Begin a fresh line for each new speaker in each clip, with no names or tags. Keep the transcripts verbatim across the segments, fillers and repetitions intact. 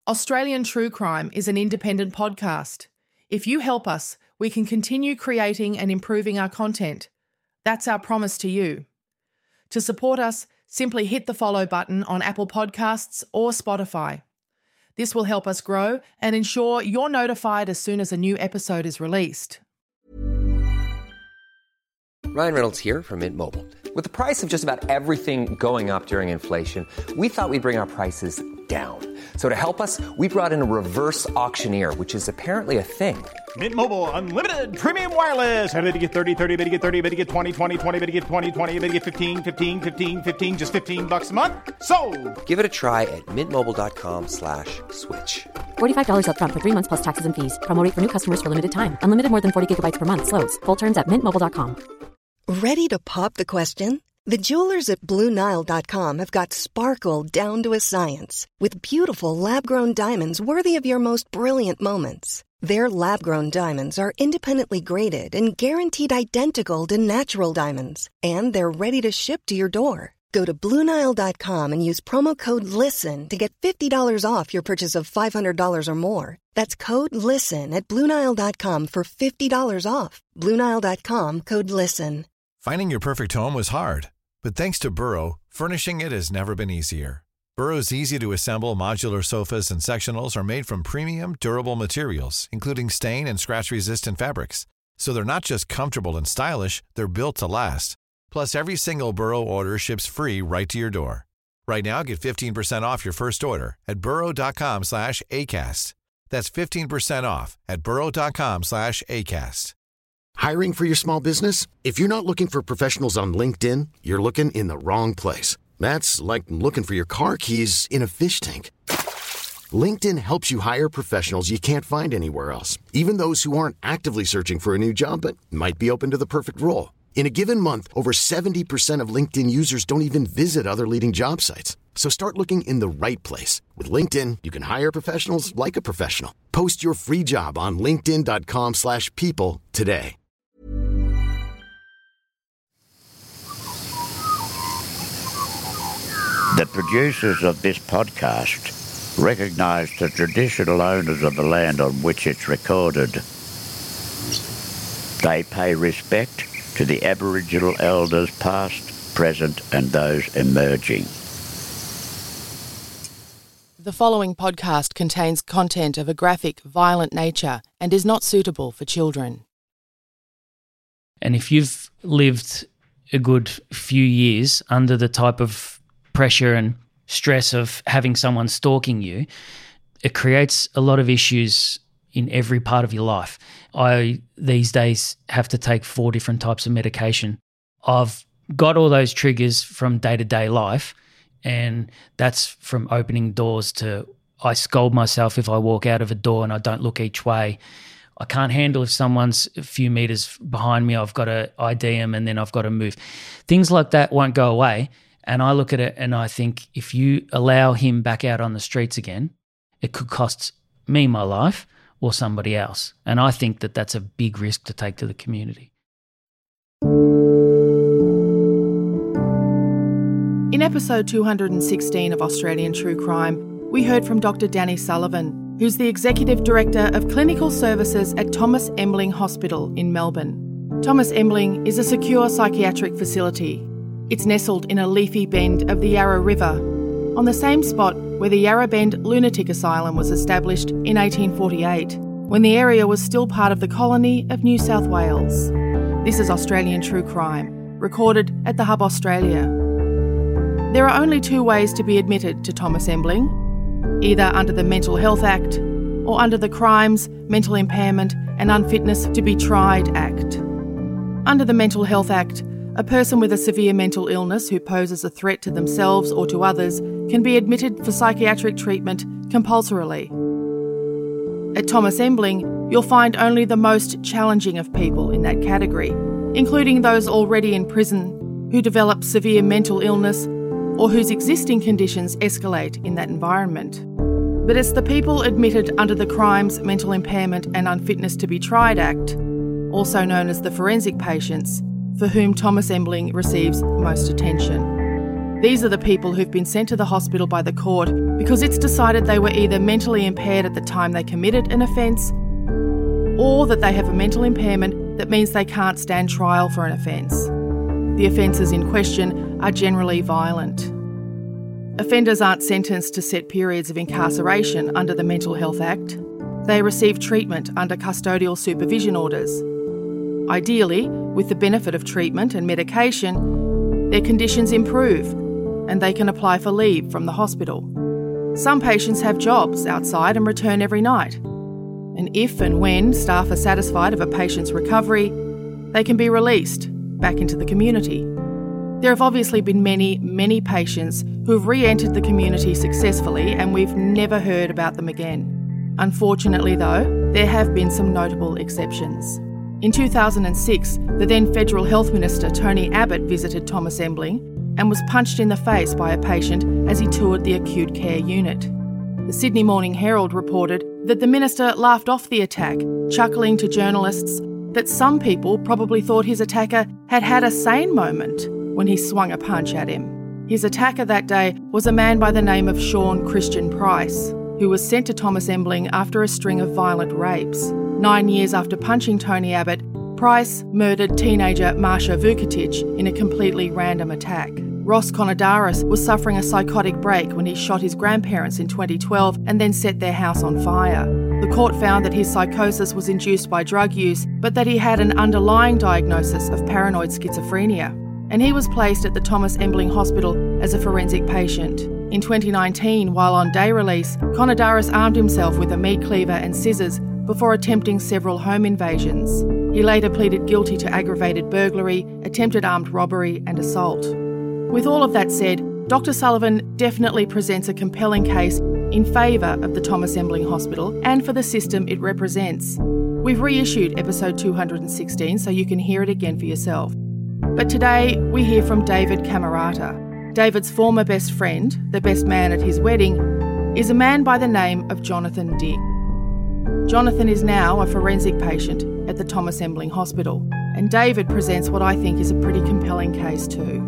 Australian True Crime is an independent podcast. If you help us, we can continue creating and improving our content. That's our promise to you. To support us, simply hit the follow button on Apple Podcasts or Spotify. This will help us grow and ensure you're notified as soon as a new episode is released.
Ryan Reynolds here from Mint Mobile. With the price of just about everything going up during inflation, we thought we'd bring our prices down. So to help us, we brought in a reverse auctioneer, which is apparently a thing.
Mint Mobile Unlimited Premium Wireless. How to get thirty, thirty, bit to get thirty, bit to get twenty, twenty, twenty, bit to get twenty, twenty, bit to get fifteen, fifteen, fifteen, fifteen, just fifteen bucks a month? Sold! Give it a try at mintmobile.com slash switch.
forty-five dollars up front for three months plus taxes and fees. Promo rate for new customers for limited time. Unlimited more than forty gigabytes per month. Slows full terms at mint mobile dot com.
Ready to pop the question? The jewelers at Blue Nile dot com have got sparkle down to a science with beautiful lab-grown diamonds worthy of your most brilliant moments. Their lab-grown diamonds are independently graded and guaranteed identical to natural diamonds, and they're ready to ship to your door. Go to Blue Nile dot com and use promo code LISTEN to get fifty dollars off your purchase of five hundred dollars or more. That's code LISTEN at Blue Nile dot com for fifty dollars off. Blue Nile dot com, code LISTEN.
Finding your perfect home was hard, but thanks to Burrow, furnishing it has never been easier. Burrow's easy-to-assemble modular sofas and sectionals are made from premium, durable materials, including stain and scratch-resistant fabrics. So they're not just comfortable and stylish, they're built to last. Plus, every single Burrow order ships free right to your door. Right now, get fifteen percent off your first order at burrow.com slash ACAST. That's fifteen percent off at burrow.com slash ACAST.
Hiring for your small business? If you're not looking for professionals on LinkedIn, you're looking in the wrong place. That's like looking for your car keys in a fish tank. LinkedIn helps you hire professionals you can't find anywhere else, even those who aren't actively searching for a new job but might be open to the perfect role. In a given month, over seventy percent of LinkedIn users don't even visit other leading job sites. So start looking in the right place. With LinkedIn, you can hire professionals like a professional. Post your free job on linkedin.com slash people today.
The producers of this podcast recognise the traditional owners of the land on which it's recorded. They pay respect to the Aboriginal elders past, present and those emerging.
The following podcast contains content of a graphic, violent nature and is not suitable for children.
And if you've lived a good few years under the type of pressure and stress of having someone stalking you, it creates a lot of issues in every part of your life. I, these days, have to take four different types of medication. I've got all those triggers from day-to-day life, and that's from opening doors to I scold myself if I walk out of a door and I don't look each way. I can't handle if someone's a few metres behind me, I've got to I D them and then I've got to move. Things like that won't go away. And I look at it and I think if you allow him back out on the streets again, it could cost me my life or somebody else. And I think that that's a big risk to take to the community.
In episode two hundred sixteen of Australian True Crime, we heard from Doctor Danny Sullivan, who's the Executive Director of Clinical Services at Thomas Embling Hospital in Melbourne. Thomas Embling is a secure psychiatric facility. It's nestled in a leafy bend of the Yarra River, on the same spot where the Yarra Bend Lunatic Asylum was established in eighteen forty-eight, when the area was still part of the colony of New South Wales. This is Australian True Crime, recorded at the Hub Australia. There are only two ways to be admitted to Thomas Embling, either under the Mental Health Act or under the Crimes, Mental Impairment and Unfitness to be Tried Act. Under the Mental Health Act, a person with a severe mental illness who poses a threat to themselves or to others can be admitted for psychiatric treatment compulsorily. At Thomas Embling, you'll find only the most challenging of people in that category, including those already in prison who develop severe mental illness or whose existing conditions escalate in that environment. But it's the people admitted under the Crimes, Mental Impairment and Unfitness to be Tried Act, also known as the forensic patients, for whom Thomas Embling receives most attention. These are the people who've been sent to the hospital by the court because it's decided they were either mentally impaired at the time they committed an offence or that they have a mental impairment that means they can't stand trial for an offence. The offences in question are generally violent. Offenders aren't sentenced to set periods of incarceration under the Mental Health Act. They receive treatment under custodial supervision orders. Ideally, with the benefit of treatment and medication, their conditions improve and they can apply for leave from the hospital. Some patients have jobs outside and return every night. And if and when staff are satisfied of a patient's recovery, they can be released back into the community. There have obviously been many, many patients who have re-entered the community successfully and we've never heard about them again. Unfortunately though, there have been some notable exceptions. In two thousand six, the then Federal Health Minister Tony Abbott visited Thomas Embling and was punched in the face by a patient as he toured the acute care unit. The Sydney Morning Herald reported that the minister laughed off the attack, chuckling to journalists that some people probably thought his attacker had had a sane moment when he swung a punch at him. His attacker that day was a man by the name of Sean Christian Price, who was sent to Thomas Embling after a string of violent rapes. Nine years after punching Tony Abbott, Price murdered teenager Marsha Vukotic in a completely random attack. Ross Konadaris was suffering a psychotic break when he shot his grandparents in twenty twelve and then set their house on fire. The court found that his psychosis was induced by drug use, but that he had an underlying diagnosis of paranoid schizophrenia, and he was placed at the Thomas Embling Hospital as a forensic patient. In twenty nineteen, while on day release, Konadaris armed himself with a meat cleaver and scissors before attempting several home invasions. He later pleaded guilty to aggravated burglary, attempted armed robbery and assault. With all of that said, Doctor Sullivan definitely presents a compelling case in favour of the Thomas Embling Hospital and for the system it represents. We've reissued episode two hundred sixteen so you can hear it again for yourself. But today we hear from David Camerata. David's former best friend, the best man at his wedding, is a man by the name of Jonathan Dick. Jonathan is now a forensic patient at the Thomas Embling Hospital, and David presents what I think is a pretty compelling case too.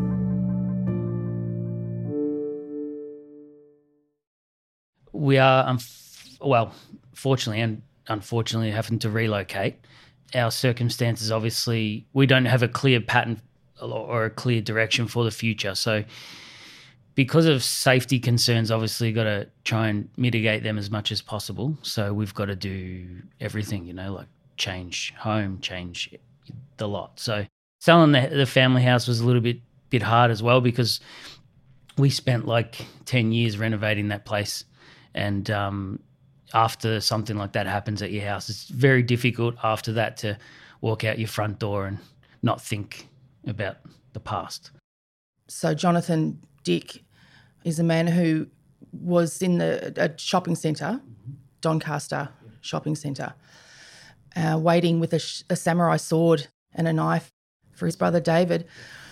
We are, um, well, fortunately and unfortunately having to relocate. Our circumstances, obviously, we don't have a clear pattern or a clear direction for the future. So because of safety concerns, obviously got to try and mitigate them as much as possible. So we've got to do everything, you know, like change home, change the lot. So selling the, the family house was a little bit bit hard as well because we spent like ten years renovating that place. And um, after something like that happens at your house, it's very difficult after that to walk out your front door and not think about the past.
So Jonathan Dick is a man who was in the a shopping centre, Doncaster shopping centre, uh, waiting with a, sh- a samurai sword and a knife for his brother David,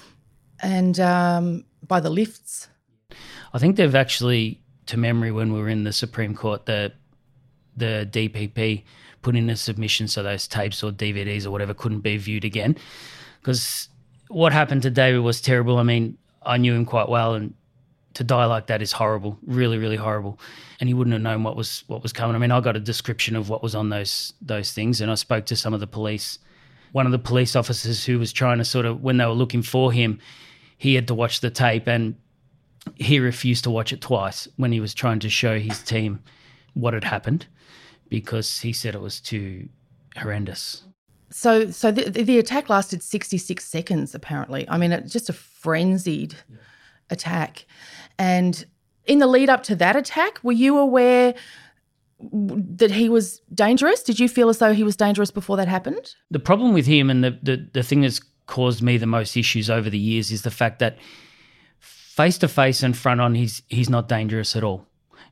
and um, by the lifts.
I think they've actually, to memory, when we were in the Supreme Court, the the D P P put in a submission so those tapes or D V Ds or whatever couldn't be viewed again, because what happened to David was terrible. I mean, I knew him quite well, and to die like that is horrible, really, really horrible. And he wouldn't have known what was what was coming. I mean, I got a description of what was on those those things, and I spoke to some of the police. One of the police officers who was trying to sort of, when they were looking for him, he had to watch the tape, and he refused to watch it twice when he was trying to show his team what had happened, because he said it was too horrendous.
So so the, the attack lasted sixty-six seconds, apparently. I mean, it's just a frenzied yeah. attack. And in the lead up to that attack, were you aware that he was dangerous? Did you feel as though he was dangerous before that happened?
The problem with him, and the, the, the thing that's caused me the most issues over the years, is the fact that face-to-face and front-on, he's he's not dangerous at all.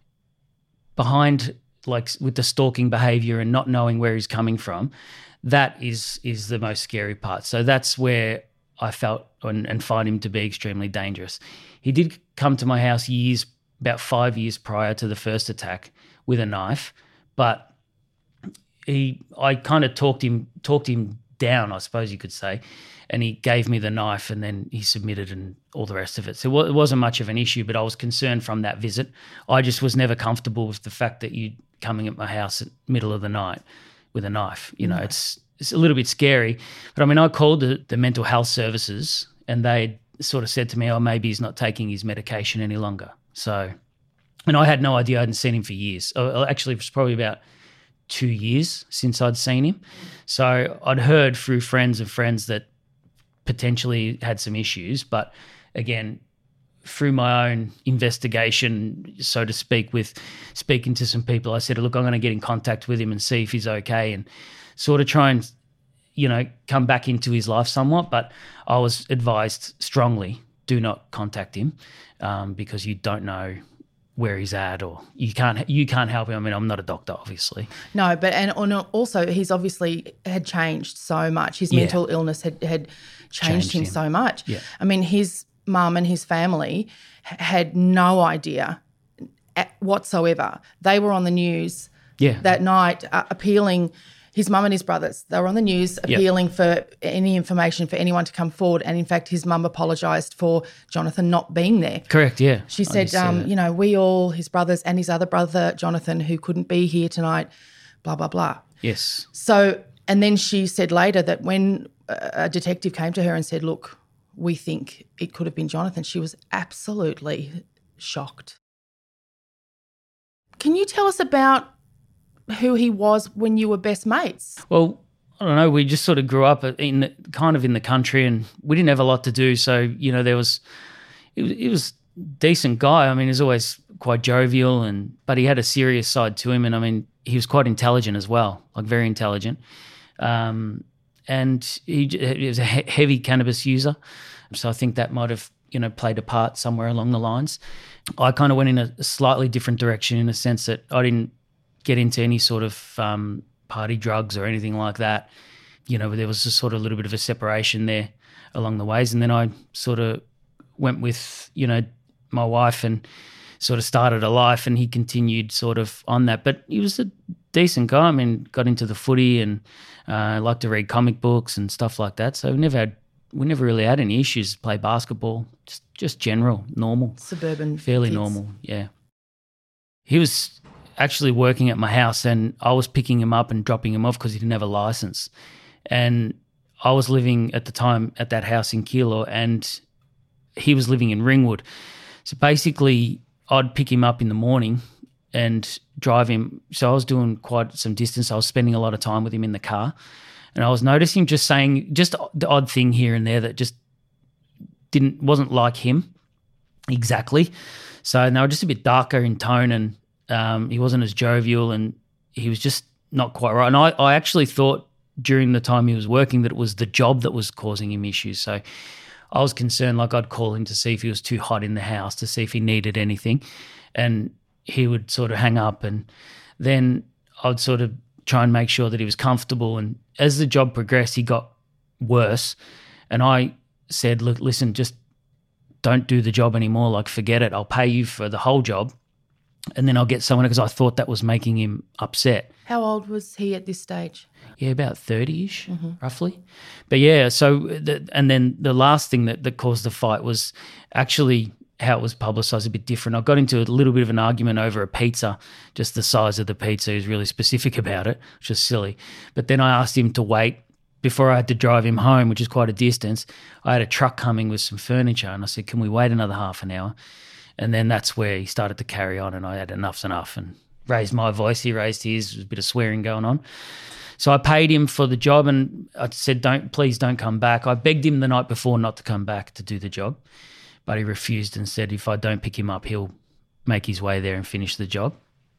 Behind, like with the stalking behaviour and not knowing where he's coming from, that is is the most scary part. So that's where I felt and, and find him to be extremely dangerous. He did come to my house years, about five years prior to the first attack, with a knife, but he, I kind of talked him talked him down, I suppose you could say. And he gave me the knife and then he submitted and all the rest of it. So it wasn't much of an issue, but I was concerned from that visit. I just was never comfortable with the fact that you coming at my house at middle of the night with a knife. You know, it's it's a little bit scary. But I mean, I called the, the mental health services and they sort of said to me, oh, maybe he's not taking his medication any longer. So, and I had no idea. I hadn't seen him for years. Uh, Actually, it was probably about two years since I'd seen him. So I'd heard through friends of friends that potentially had some issues. But again, through my own investigation, so to speak, with speaking to some people, I said, look, I'm going to get in contact with him and see if he's okay and sort of try and, you know, come back into his life somewhat. But I was advised strongly, do not contact him um, because you don't know where he's at, or you can't you can't help him. I mean, I'm not a doctor, obviously.
No, but and also he's obviously had changed so much. His
Yeah.
mental illness had, had changed,
Changed
him,
him.
so much.
Yeah.
I mean, his mum and his family h- had no idea at- whatsoever. They were on the news
Yeah.
that night uh, appealing. His mum and his brothers, they were on the news appealing for any information for anyone to come forward. And in fact, his mum apologised for Jonathan not being there.
Correct, yeah.
She
I
said,
did see
um,
that.
you know, we all, his brothers and his other brother, Jonathan, who couldn't be here tonight, blah, blah, blah.
Yes.
So, and then she said later that when a a detective came to her and said, look, we think it could have been Jonathan, she was absolutely shocked. Can you tell us about who he was when you were best mates?
Well, I don't know. We just sort of grew up in the, kind of in the country, and we didn't have a lot to do. So you know, there was it was, it was a decent guy. I mean, he was always quite jovial, and but he had a serious side to him. And I mean, he was quite intelligent as well, like very intelligent. Um, and he, he was a he- heavy cannabis user, so I think that might have you know played a part somewhere along the lines. I kind of went in a slightly different direction in a sense that I didn't get into any sort of um, party drugs or anything like that. You know, there was a sort of a little bit of a separation there along the ways. And then I sort of went with, you know, my wife and sort of started a life, and he continued sort of on that. But he was a decent guy. I mean, got into the footy and uh, liked to read comic books and stuff like that. So we never had, we never really had any issues, play basketball, just, just general, normal.
Suburban
Fairly
kids.
normal, yeah. He was actually working at my house, and I was picking him up and dropping him off because he didn't have a license. And I was living at the time at that house in Keilor, and he was living in Ringwood. So basically, I'd pick him up in the morning and drive him. So I was doing quite some distance. I was spending a lot of time with him in the car, and I was noticing just saying just the odd thing here and there that just didn't wasn't like him exactly. So they were just a bit darker in tone, and Um, he wasn't as jovial, and he was just not quite right. And I, I actually thought during the time he was working that it was the job that was causing him issues. So I was concerned, like I'd call him to see if he was too hot in the house, to see if he needed anything. And he would sort of hang up, and then I'd sort of try and make sure that he was comfortable. And as the job progressed, he got worse. And I said, look, listen, just don't do the job anymore. Like, forget it. I'll pay you for the whole job, and then I'll get someone, because I thought that was making him upset.
How old was he at this stage?
Yeah, about thirty-ish, roughly. But yeah, so, the, and then the last thing that, that caused the fight was actually how it was publicised a bit different. I got into a little bit of an argument over a pizza, just the size of the pizza. He was really specific about it, which was silly. But then I asked him to wait before I had to drive him home, which is quite a distance. I had a truck coming with some furniture, and I said, can we wait another half an hour? And then that's where he started to carry on, and I had enough's enough and raised my voice. He raised his. There was a bit of swearing going on. So I paid him for the job, and I said, "Don't, please don't come back." I begged him the night before not to come back to do the job, but he refused and said, if I don't pick him up, he'll make his way there and finish the job.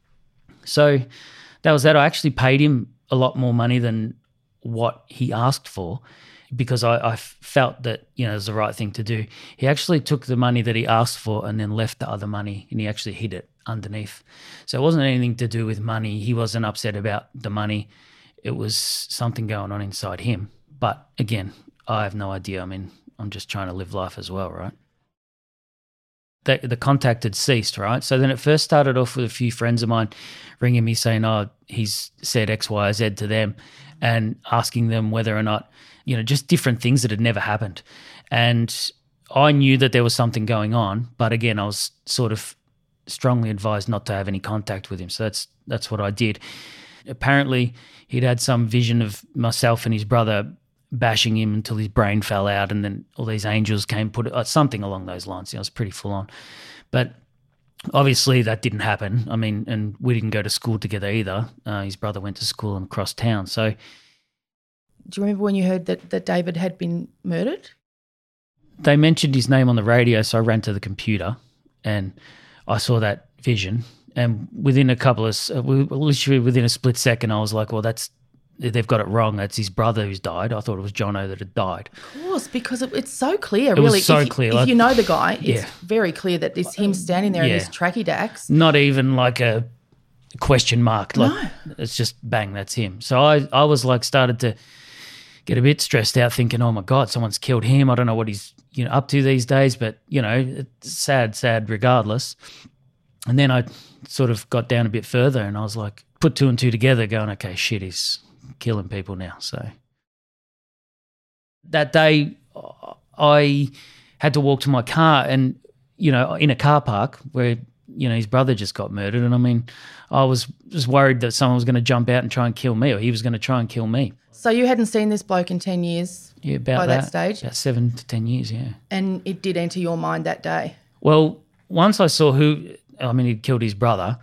So that was that. I actually paid him a lot more money than what he asked for, because I, I felt that, you know, it was the right thing to do. He actually took the money that he asked for and then left the other money, and he actually hid it underneath. So it wasn't anything to do with money. He wasn't upset about the money. It was something going on inside him. But again, I have no idea. I mean, I'm just trying to live life as well, right? the, the contact had ceased, right? So then it first started off with a few friends of mine ringing me saying, oh, he's said X, Y, Z to them, and asking them whether or not, you know, just different things that had never happened. And I knew that there was something going on, but again, I was sort of strongly advised not to have any contact with him. So that's that's what I did. Apparently, he'd had some vision of myself and his brother bashing him until his brain fell out, and then all these angels came, put uh, something along those lines. You know, it was pretty full on. But obviously that didn't happen. I mean, and we didn't go to school together either. Uh, his brother went to school across town. So,
do you remember when you heard that, that David had been murdered?
They mentioned his name on the radio, so I ran to the computer and I saw that vision. And within a couple of, uh, literally within a split second, I was like, well, that's, they've got it wrong. That's his brother who's died. I thought it was Jono that had died.
Of course, because it, it's so clear,
it
really.
Was so
if,
clear.
If
like,
you know the guy, it's
yeah.
very clear that it's him standing there
yeah.
in his tracky dacks.
Not even like a question mark. Like,
no.
It's just bang, that's him. So I, I was like started to get a bit stressed out thinking, oh my God, someone's killed him. I don't know what he's you know up to these days, but, you know, it's sad, sad regardless. And then I sort of got down a bit further and I was like, put two and two together going, okay, shit, he's killing people now. So that day I had to walk to my car and, you know, in a car park where, you know, his brother just got murdered. And I mean, I was just worried that someone was going to jump out and try and kill me, or he was going to try and kill me.
So you hadn't seen this bloke in ten years
yeah, about
by
that,
that stage?
About seven to ten years, yeah.
And it did enter your mind that day?
Well, once I saw who, I mean, he'd killed his brother,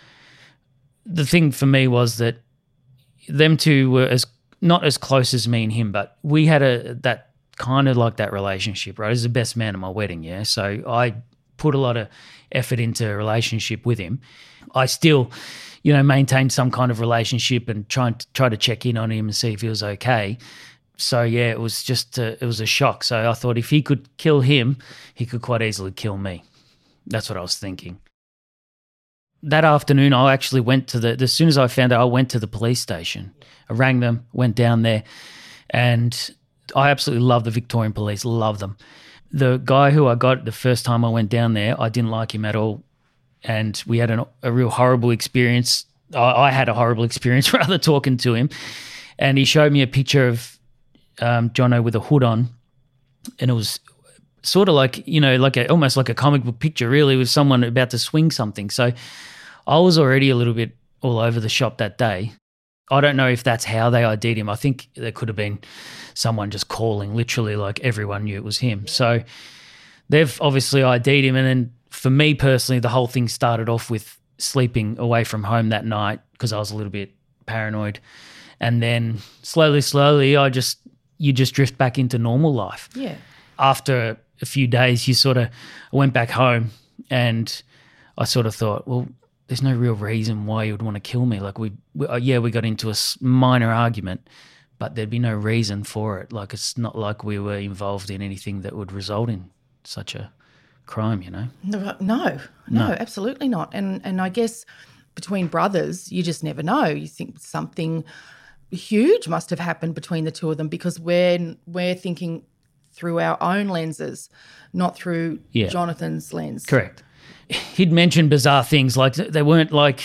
the thing for me was that them two were as not as close as me and him, but we had a that kind of like that relationship, right? He was the best man at my wedding, yeah? So I put a lot of effort into a relationship with him. I still, you know, maintained some kind of relationship and trying to try to check in on him and see if he was okay. So yeah, it was just a, it was a shock. So I thought if he could kill him, he could quite easily kill me. That's what I was thinking. That afternoon, I actually went to the, as soon as I found out, I went to the police station. I rang them, went down there, and I absolutely love the Victorian police, love them. The guy who I got the first time I went down there, I didn't like him at all, and we had an, a real horrible experience. I, I had a horrible experience rather talking to him, and he showed me a picture of um, Jono with a hood on, and it was sort of like, you know, like a, almost like a comic book picture really with someone about to swing something. So I was already a little bit all over the shop that day. I don't know if that's how they I D'd him. I think there could have been someone just calling, literally like everyone knew it was him. So they've obviously I D'd him, and then for me personally, the whole thing started off with sleeping away from home that night because I was a little bit paranoid. And then slowly, slowly, I just you just drift back into normal life.
Yeah.
After a few days, you sort of went back home, and I sort of thought, well, there's no real reason why you would want to kill me. Like we, we uh, yeah, we got into a minor argument, but there'd be no reason for it. Like it's not like we were involved in anything that would result in such a crime, you know?
No, no, no,
No.
absolutely not. And and I guess between brothers, you just never know. You think something huge must have happened between the two of them because we're we're thinking through our own lenses, not through
Yeah.
Jonathan's lens.
Correct. He'd mentioned bizarre things, like they weren't like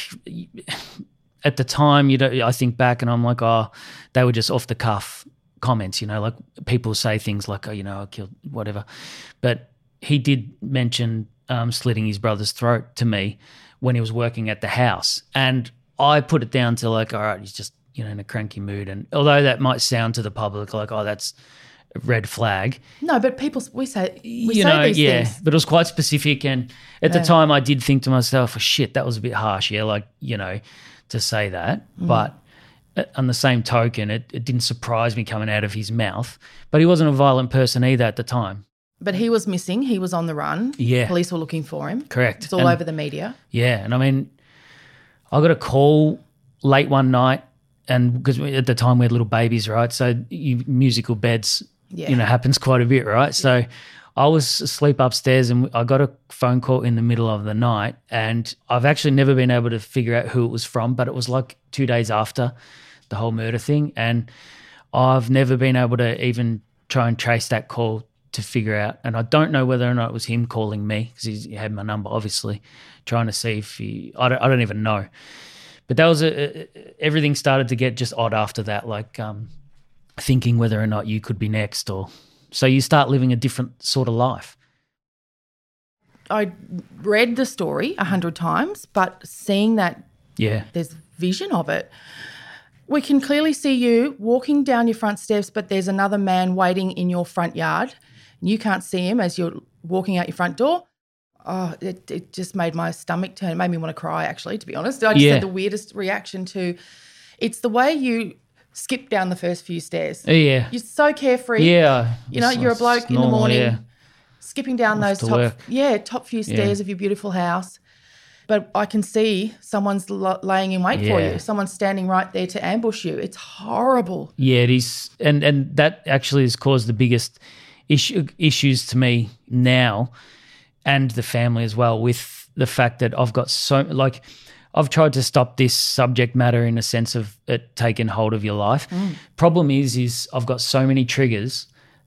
at the time. You know, I think back and I'm like, oh, they were just off the cuff comments. You know, like people say things like, oh, you know, I killed whatever. But he did mention um, slitting his brother's throat to me when he was working at the house, and I put it down to like, all right, he's just you know in a cranky mood. And although that might sound to the public like, oh, that's a red flag.
No, but people, we say, we
you
say
know,
these
yeah,
things.
but it was quite specific. And at
Yeah.
the time I did think to myself, oh, shit, that was a bit harsh. Yeah. Like, you know, to say that,
Mm.
but uh, on the same token, it, it didn't surprise me coming out of his mouth, but he wasn't a violent person either at the time.
But he was missing. He was on the run.
Yeah.
Police were looking for him.
Correct.
It's all
And-
over the media.
Yeah. And I mean, I got a call late one night, and because at the time we had little babies, right? So you, musical beds,
Yeah.
you know, happens quite a bit, right? So I was asleep upstairs and I got a phone call in the middle of the night, and I've actually never been able to figure out who it was from, but it was like two days after the whole murder thing, and I've never been able to even try and trace that call to figure out, and I don't know whether or not it was him calling me because he had my number, obviously, trying to see if he. I don't. I don't even know. But that was a, a, everything started to get just odd after that, like um, thinking whether or not you could be next, or so you start living a different sort of life.
I read the story a hundred times, but seeing that,
yeah,
there's vision of it. We can clearly see you walking down your front steps, but there's another man waiting in your front yard. You can't see him as you're walking out your front door. Oh, it, it just made my stomach turn. It made me want to cry, actually, to be honest. I just
yeah.
had the weirdest reaction to it's the way you skip down the first few stairs.
Yeah.
You're so carefree.
Yeah.
You know,
It's-
you're a bloke
it's
in the
normal,
morning
yeah.
skipping down
Off
those
to
top,
work.
yeah, top few stairs
Yeah.
of your beautiful house. But I can see someone's lo- laying in wait for
Yeah.
you. Someone's standing right there to ambush you. It's horrible.
Yeah, it is, and and that actually has caused the biggest issue issues to me now, and the family as well, with the fact that I've got so like I've tried to stop this subject matter in a sense of it taking hold of your life.
Mm.
Problem is, is I've got so many triggers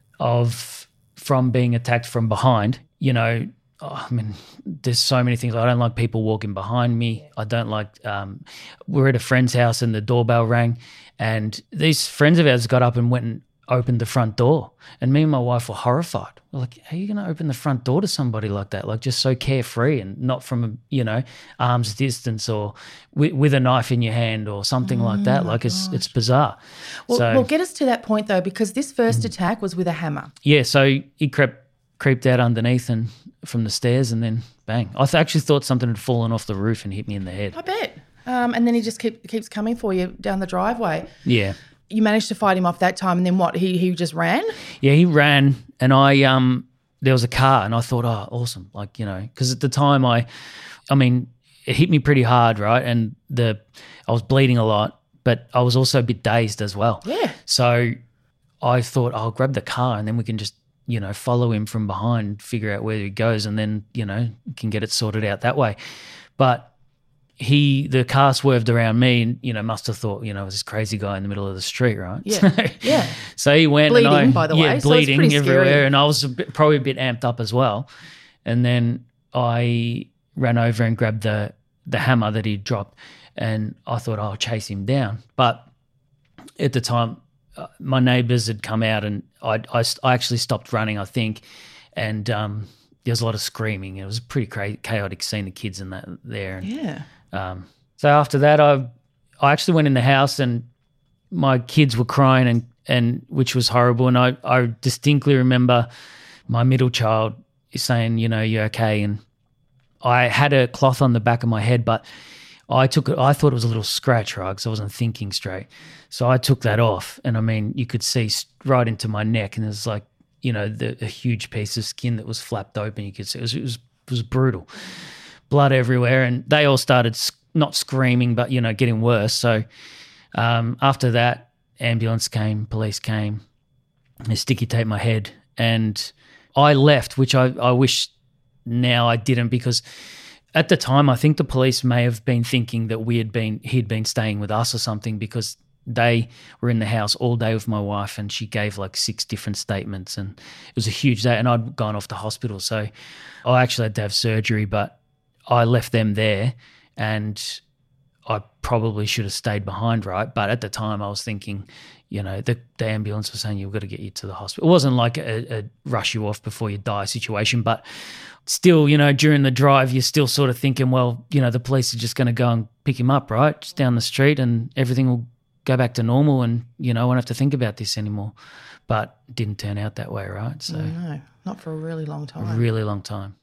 of from being attacked from behind. You know, oh, I mean, there's so many things. I don't like people walking behind me. I don't like. Um, we're at a friend's house and the doorbell rang, and these friends of ours got up and went and opened the front door, and me and my wife were horrified. We're like, how are you going to open the front door to somebody like that? Like, just so carefree and not from a, you know, arm's distance or with, with a knife in your hand or something
Oh
like that.
my
Like, it's
gosh.
it's bizarre.
Well,
so
well, get us to that point, though, because this first attack was with a hammer.
yeah, so he crept creeped out underneath and from the stairs, and then bang. I th- actually thought something had fallen off the roof and hit me in the head.
I bet. Um, and then he just keep, keeps coming for you down the driveway.
Yeah.
You managed to fight him off that time, and then what? He he just ran?
Yeah, he ran, and I um there was a car, and I thought, oh, awesome, like, you know, because at the time I, I mean, it hit me pretty hard, right, and the I was bleeding a lot, but I was also a bit dazed as well.
Yeah.
So I thought, I'll grab the car, and then we can just, you know, follow him from behind, figure out where he goes, and then, you know, can get it sorted out that way. But he, the car swerved around me and, you know, must have thought, you know, this crazy guy in the middle of the street, right?
Yeah, yeah.
So he went
Bleeding,
and I,
by the
yeah,
way, so it's
bleeding
pretty
everywhere,
scary.
and I was a bit, probably a bit amped up as well. And then I ran over and grabbed the the hammer that he dropped, and I thought, oh, I'll chase him down. But at the time, uh, my neighbours had come out, and I, I I actually stopped running, I think, and um, there was a lot of screaming. It was a pretty cra- chaotic scene, the kids in that there. And,
Yeah.
um, so after that, I I actually went in the house, and my kids were crying, and, and which was horrible. And I, I distinctly remember my middle child saying, you know, you're okay. And I had a cloth on the back of my head, but I took it. I thought it was a little scratch, right? Because I wasn't thinking straight. So I took that off, and I mean, you could see s- right into my neck, and there's like, you know, the, a huge piece of skin that was flapped open. You could see it was it was, it was brutal, blood everywhere, and they all started sc- not screaming, but, you know, getting worse. So um, after that, ambulance came, police came, they sticky taped my head, and I left, which I, I wish now I didn't, because at the time I think the police may have been thinking that we had been he'd been staying with us or something, because they were in the house all day with my wife, and she gave like six different statements, and it was a huge day, and I'd gone off to hospital. So I actually had to have surgery, but I left them there, and I probably should have stayed behind, right? But at the time I was thinking, you know, the, the ambulance was saying, you've got to get you to the hospital. It wasn't like a, a rush you off before you die situation, but still, you know, during the drive, you're still sort of thinking, well, you know, the police are just going to go and pick him up, right? Just down the street, and everything will go back to normal, and, you know, I won't have to think about this anymore. But it didn't turn out that way, right? So
No, not for a really long time.
a really long time.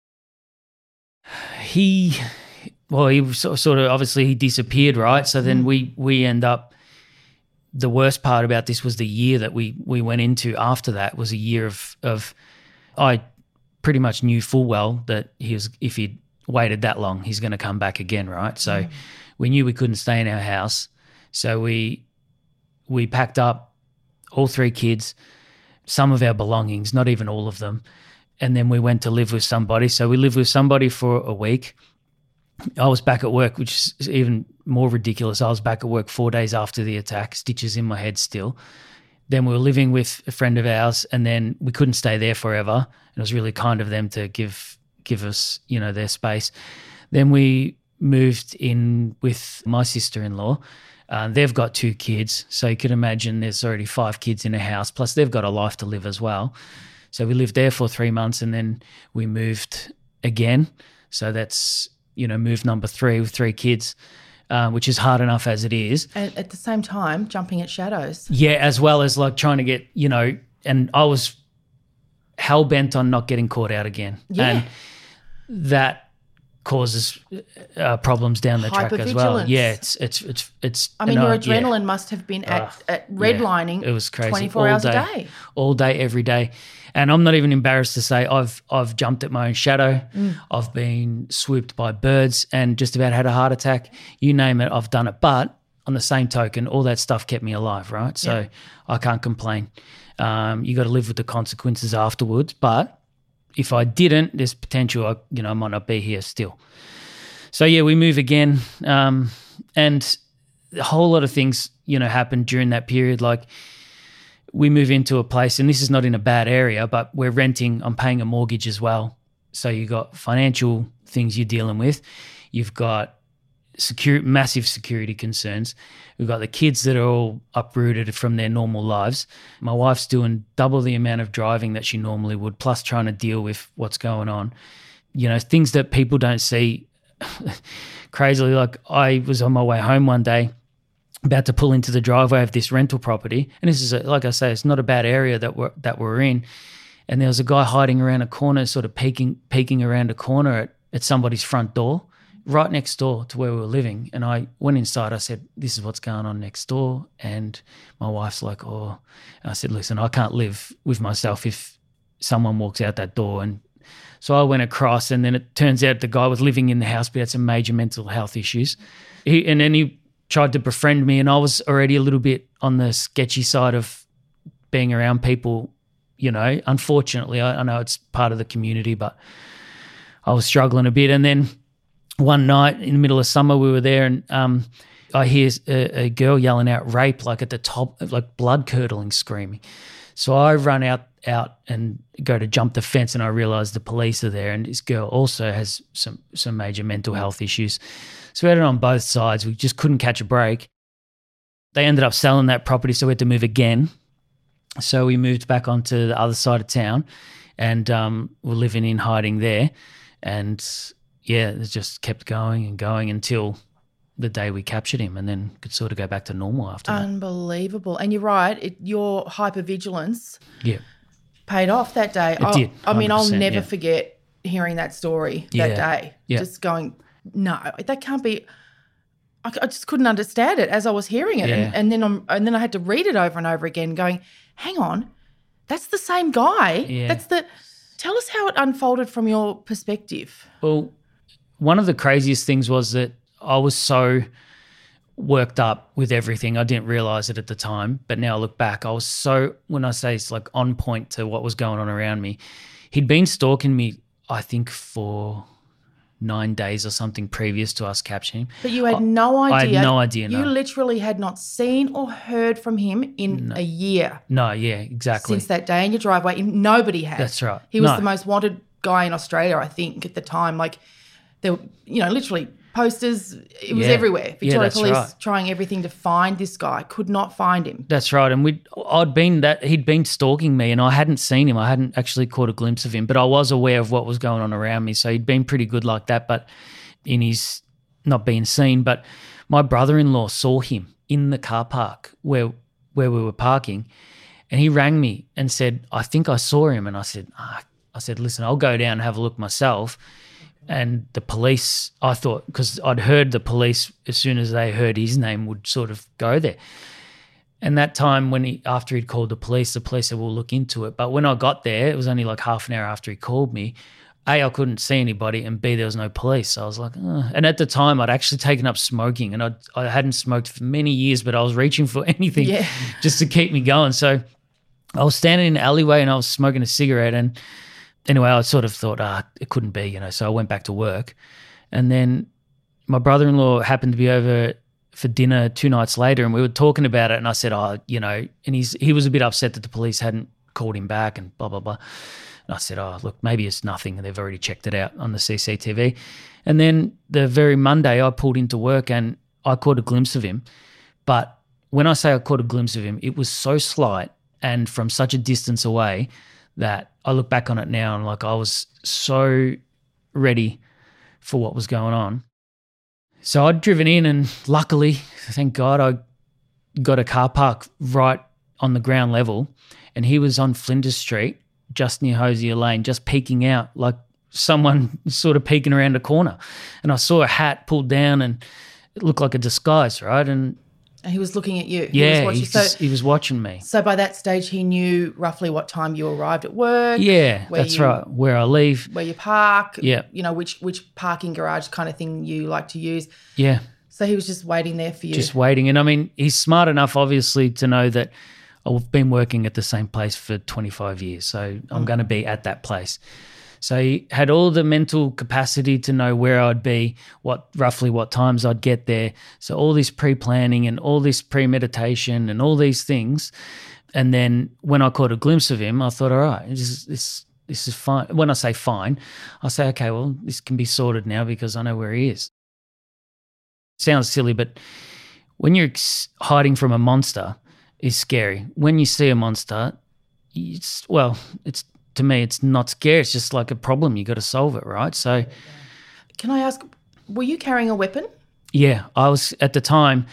He, well, he was sort sort of, obviously he disappeared, right? So then we we end up, the worst part about this was the year that we we went into after that was a year of, of I pretty much knew full well that he was, if he'd waited that long, he's going to come back again, right? So
Mm.
we knew we couldn't stay in our house. So we we packed up all three kids, some of our belongings, not even all of them, and then we went to live with somebody. So we lived with somebody for a week. I was back at work, which is even more ridiculous. I was back at work four days after the attack, stitches in my head still. then we were living with a friend of ours, and then we couldn't stay there forever. It was really kind of them to give give us, you know, their space. Then we moved in with my sister-in-law. Uh, they've got two kids, so you can imagine there's already five kids in a house, plus they've got a life to live as well. So we lived there for three months and then we moved again. So that's, you know, move number three with three kids, uh, which is hard enough as it is.
And at the same time, jumping at shadows.
Yeah, as well as like trying to get, you know, and I was hell-bent on not getting caught out again.
Yeah.
And that causes uh, problems down the track as well. Yeah, it's it's it's it's.
I mean,
and
your
I-
adrenaline
yeah.
must have been at,
Uh,
at redlining.
Yeah, it was crazy.
twenty-four
All
hours
day,
a day.
all day, every day. And I'm not even embarrassed to say I've I've jumped at my own shadow.
Mm.
I've been swooped by birds and just about had a heart attack. You name it, I've done it. But on the same token, all that stuff kept me alive, right? So
Yeah.
I can't complain. Um, you got to live with the consequences afterwards. But if I didn't, there's potential I, you know, I might not be here still. So, yeah, we move again, um, and a whole lot of things, you know, happened during that period. Like we move into a place, and this is not in a bad area, but we're renting. I'm paying a mortgage as well. So you got financial things you're dealing with. You've got secure, massive security concerns. We've got the kids that are all uprooted from their normal lives. My wife's doing double the amount of driving that she normally would, plus trying to deal with what's going on. You know, things that people don't see. Crazily, like I was on my way home one day, about to pull into the driveway of this rental property, and this is a, like I say, it's not a bad area that we're that we're in. And there was a guy hiding around a corner, sort of peeking peeking around a corner at, at somebody's front door, right next door to where we were living. And I went inside. I said, "This is what's going on next door." And my wife's like, "Oh," and I said, "Listen, I can't live with myself if someone walks out that door." And so I went across, and then it turns out the guy was living in the house, but had some major mental health issues. He, and then he tried to befriend me, and I was already a little bit on the sketchy side of being around people, you know. Unfortunately, I, I know it's part of the community, but I was struggling a bit. And then one night in the middle of summer, we were there, and um, I hear a, a girl yelling out rape, like at the top, like blood curdling, screaming. So I run out out and go to jump the fence, and I realise the police are there, and this girl also has some some major mental health issues. So we had it on both sides. We just couldn't catch a break. They ended up selling that property, so we had to move again. So we moved back onto the other side of town, and um, we're living in hiding there. And yeah, it just kept going and going until the day we captured him, and then could sort of go back to normal after that.
Unbelievable. And you're right, it, your hypervigilance
Yeah.
paid off that day.
It
I,
did,
I mean, I'll
one hundred percent,
never
yeah.
forget hearing that story
Yeah.
that day.
Yeah.
Just going, no, that can't be. I, I just couldn't understand it as I was hearing it,
Yeah.
and, and then I'm, and then I had to read it over and over again, going, hang on, that's the same guy.
Yeah.
That's the. Tell us how it unfolded from your perspective.
Well, one of the craziest things was that I was so worked up with everything. I didn't realise it at the time, but now I look back, I was so, when I say it's like on point to what was going on around me. He'd been stalking me, I think, for nine days or something previous to us capturing him.
But you had no
I
idea.
had no idea,
You
no.
literally had not seen or heard from him in a year
No, yeah, exactly.
since that day in your driveway. And nobody had.
That's right.
He was
No.
the most wanted guy in Australia, I think, at the time. Like, there were, you know, literally posters. It was
Yeah.
everywhere.
Yeah,
Victoria
that's
Police
right.
trying everything to find this guy. Could not find him.
That's right. And we I'd been that he'd been stalking me, and I hadn't seen him. I hadn't actually caught a glimpse of him, but I was aware of what was going on around me. So he'd been pretty good like that, but in his not being seen. But my brother-in-law saw him in the car park where where we were parking, and he rang me and said, I think I saw him. And I said, ah, I said, listen, I'll go down and have a look myself. And the police, I thought, because I'd heard the police, as soon as they heard his name, would sort of go there. And that time when he, after he'd called the police, the police said, we'll look into it. But when I got there, it was only like half an hour after he called me. A, I couldn't see anybody, and B, there was no police. So I was like, oh. And at the time, I'd actually taken up smoking, and I'd, I hadn't smoked for many years, but I was reaching for anything
Yeah.
just to keep me going. So I was standing in the alleyway, and I was smoking a cigarette, and anyway, I sort of thought, ah, it couldn't be, you know, so I went back to work. And then my brother-in-law happened to be over for dinner two nights later, and we were talking about it, and I said, oh, you know, and he's he was a bit upset that the police hadn't called him back and blah, blah, blah. And I said, oh, look, maybe it's nothing. They've already checked it out on the C C T V. And then the very Monday I pulled into work and I caught a glimpse of him. But when I say I caught a glimpse of him, it was so slight and from such a distance away that I look back on it now and like I was so ready for what was going on. So I'd driven in and luckily, thank God, I got a car park right on the ground level and he was on Flinders Street, just near Hosier Lane, just peeking out like someone sort of peeking around a corner. And I saw a hat pulled down and it looked like a disguise, right? And
he was looking at you.
Yeah,
he was,
he, just, so, he was watching me.
So by that stage, he knew roughly what time you arrived at work.
Yeah, that's you, right. Where I leave.
Where you park.
Yeah.
You know, which which parking garage kind of thing you like to use.
Yeah.
So he was just waiting there for you.
Just waiting. And I mean, he's smart enough, obviously, to know that I've been working at the same place for twenty-five years. So I'm mm. going to be at that place. So he had all the mental capacity to know where I'd be, what roughly what times I'd get there. So all this pre-planning and all this premeditation and all these things. And then when I caught a glimpse of him, I thought, all right, this is, this, this is fine. When I say fine, I say, okay, well, this can be sorted now because I know where he is. Sounds silly, but when you're hiding from a monster, it's scary. When you see a monster, it's, well, it's, to me, it's not scary. It's just like a problem. You got to solve it, right? So,
can I ask, were you carrying a weapon?
Yeah, I was at the time.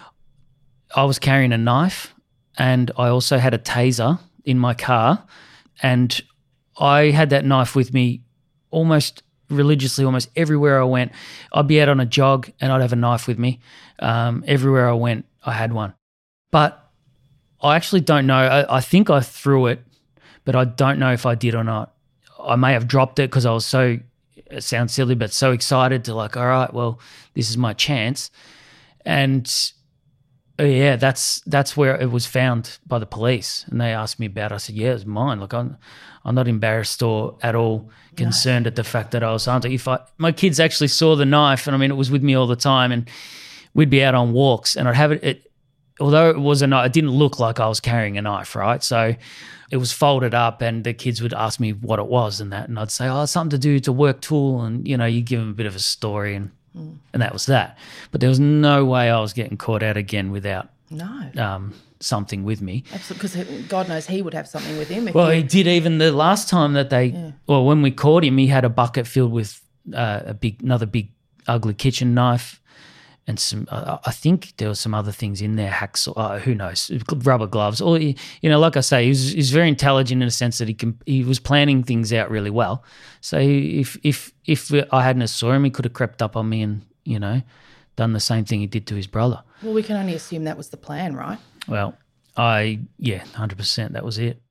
I was carrying a knife, and I also had a taser in my car, and I had that knife with me almost religiously, almost everywhere I went. I'd be out on a jog, and I'd have a knife with me. Um, everywhere I went, I had one. But I actually don't know. I, I think I threw it. But I don't know if I did or not. I may have dropped it because I was so, it sounds silly, but so excited to like, all right, well, this is my chance. And uh, yeah, that's that's where it was found by the police. And they asked me about it. I said, yeah, it's mine. Look, I'm, I'm not embarrassed or at all concerned no. at the fact that I was hunting. If I, my kids actually saw the knife, and I mean, it was with me all the time, and we'd be out on walks and I'd have it, it although it was a knife, it didn't look like I was carrying a knife, right? So it was folded up and the kids would ask me what it was and that, and I'd say, oh, it's something to do, it's a work tool, and, you know, you give them a bit of a story and mm. and that was that. But there was no way I was getting caught out again without
no
um, something with me.
Absolutely, because God knows he would have something with him. If
well,
you...
he did even the last time that they, yeah. well, when we caught him, he had a bucket filled with uh, a big, another big ugly kitchen knife. And some, uh, I think there were some other things in there, hacksaw, uh, who knows, rubber gloves. Or, you know, like I say, he was, he was very intelligent in a sense that he can, he was planning things out really well. So if if if I hadn't saw him, he could have crept up on me and, you know, done the same thing he did to his brother.
Well, we can only assume that was the plan, right?
Well, I, yeah, one hundred percent, that was it.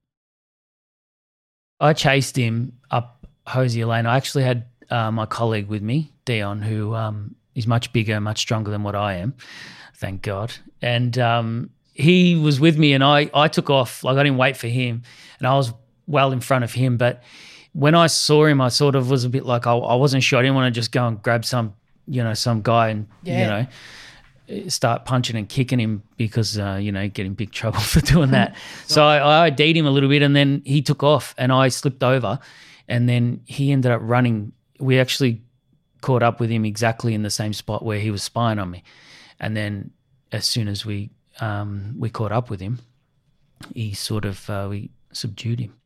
I chased him up Hosier Lane. I actually had uh, my colleague with me, Dion, who um, – he's much bigger, much stronger than what I am, thank God. And um, he was with me and I, I took off. Like I didn't wait for him and I was well in front of him. But when I saw him, I sort of was a bit like I, I wasn't sure. I didn't want to just go and grab some, you know, some guy and, yeah. you know, start punching and kicking him because, uh, you know, get in big trouble for doing that. So I, I ID'd him a little bit and then he took off and I slipped over and then he ended up running. We actually caught up with him exactly in the same spot where he was spying on me. And then as soon as we um, we caught up with him, he sort of, uh, we subdued him.